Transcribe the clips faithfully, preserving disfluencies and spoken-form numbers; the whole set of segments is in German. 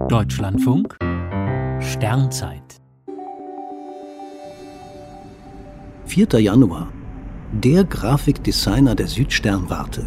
Deutschlandfunk Sternzeit. vierter Januar. Der Grafikdesigner der Südsternwarte.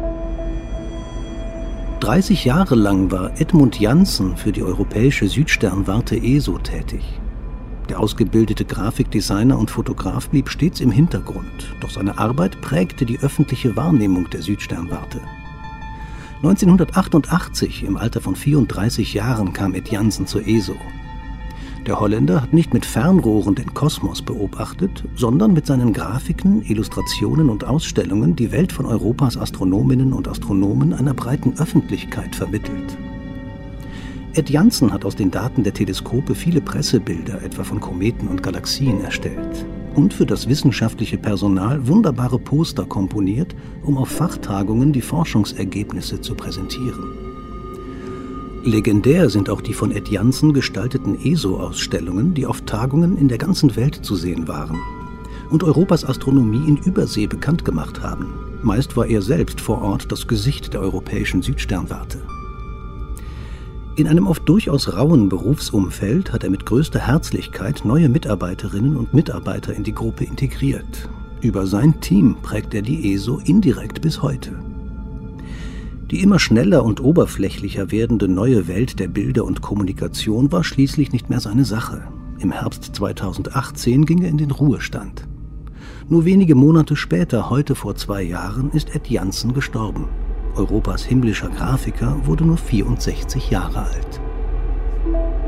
dreißig Jahre lang war Edmund Janssen für die europäische Südsternwarte E S O tätig. Der ausgebildete Grafikdesigner und Fotograf blieb stets im Hintergrund, doch seine Arbeit prägte die öffentliche Wahrnehmung der Südsternwarte. neunzehnhundertachtundachtzig, im Alter von vierunddreißig Jahren, kam Ed Janssen zur E S O. Der Holländer hat nicht mit Fernrohren den Kosmos beobachtet, sondern mit seinen Grafiken, Illustrationen und Ausstellungen die Welt von Europas Astronominnen und Astronomen einer breiten Öffentlichkeit vermittelt. Ed Janssen hat aus den Daten der Teleskope viele Pressebilder, etwa von Kometen und Galaxien, erstellt und für das wissenschaftliche Personal wunderbare Poster komponiert, um auf Fachtagungen die Forschungsergebnisse zu präsentieren. Legendär sind auch die von Ed Janssen gestalteten E S O-Ausstellungen, die auf Tagungen in der ganzen Welt zu sehen waren und Europas Astronomie in Übersee bekannt gemacht haben. Meist war er selbst vor Ort das Gesicht der europäischen Südsternwarte. In einem oft durchaus rauen Berufsumfeld hat er mit größter Herzlichkeit neue Mitarbeiterinnen und Mitarbeiter in die Gruppe integriert. Über sein Team prägt er die E S O indirekt bis heute. Die immer schneller und oberflächlicher werdende neue Welt der Bilder und Kommunikation war schließlich nicht mehr seine Sache. Im Herbst zweitausendachtzehn ging er in den Ruhestand. Nur wenige Monate später, heute vor zwei Jahren, ist Ed Janssen gestorben. Europas himmlischer Grafiker wurde nur vierundsechzig Jahre alt.